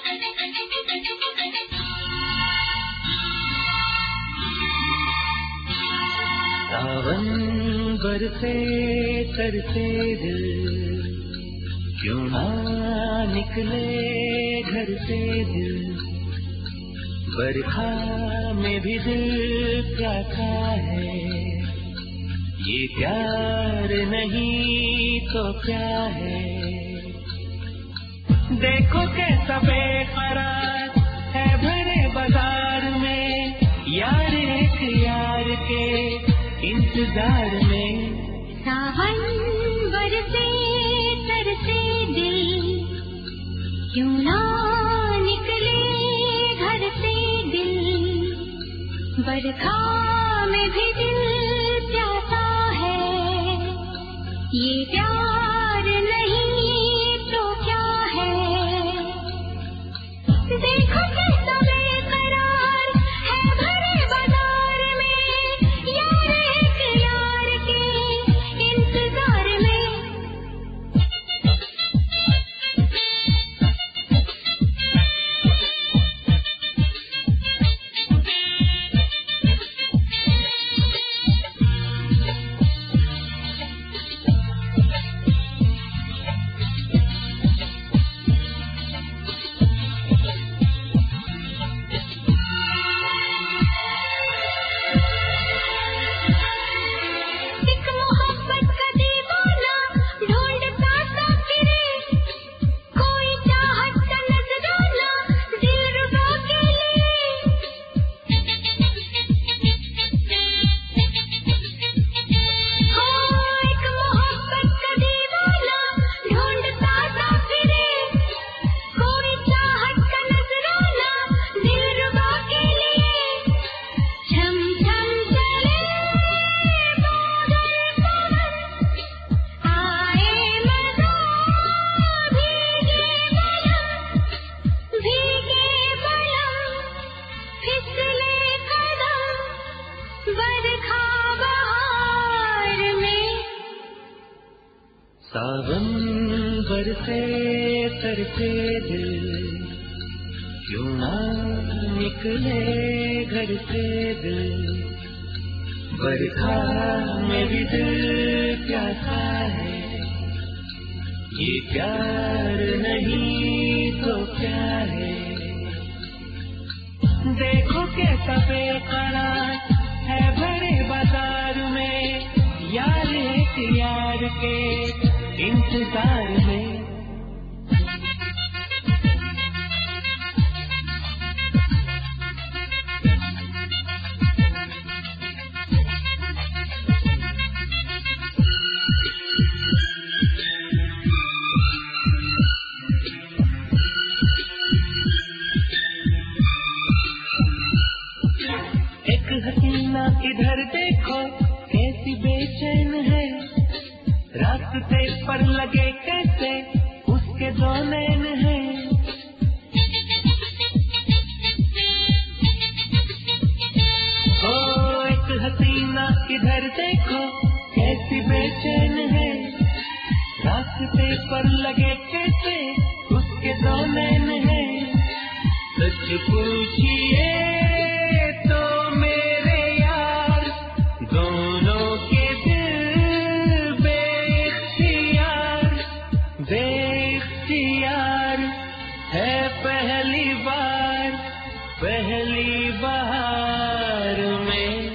सावन बरसे तरसे दिल, क्यों ना निकले घर से दिल। बरखा में भी दिल प्यासा है, ये प्यार नहीं तो क्या है। देखो कैसा बेकरार है भरे बाजार में, यार एक यार के इंतजार में। सावन बरसे तरसे दिल, क्यों ना निकले घर से दिल। बरखा में भी दिल प्यासा है, ये प्यार नहीं तो क्या है। देखो कैसा बेकरार है भरे बाजार में, यार एक यार के इंतजार में। सावन बरसे तरसे दिल, क्यों ना निकले घर से दिल। बरखा में भी दिल प्यासा है, ये प्यार नहीं तो क्या है। देखो कैसा बेकरार है भरे बाजार में, यार एक यार के इंतजार में। एक हसीना इधर देखो कैसी बेचैन है, रास्ते पर लगे कैसे उसके दो नैन हैं। ओ एक हसीना इधर देखो कैसी बेचैन है, रास्ते पर लगे कैसे उसके दो नैन हैं। सच पूछिए तो मेरे यार, दोनों के दिल बेख्तियार है। पहली बार में।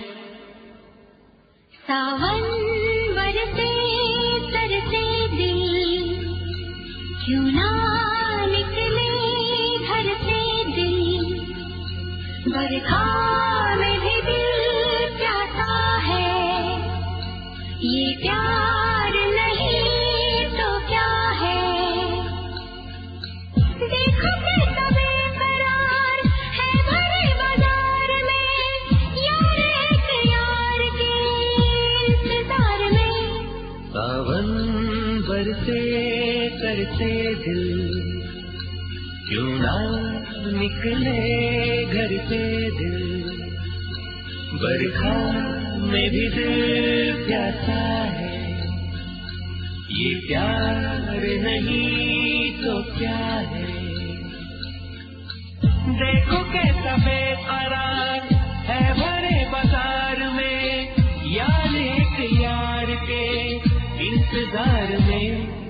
सावन बरसे तरसे दिल, क्यों ना निकले घर से दिल। बरखा में भी दिल प्यासा है, ये प्यार नहीं तो क्या है। देखो कैसा बेकरार है भरे बाजार में, यार एक यार के इंतजार में। सावन बरसे तरसे दिल, क्यों ना निकले घर से दिल। बरखा में भी दिल प्यासा है, ये प्यार नहीं तो क्या है। सा बेकरार है भरे बाजार में, यार एक यार के इंतजार में।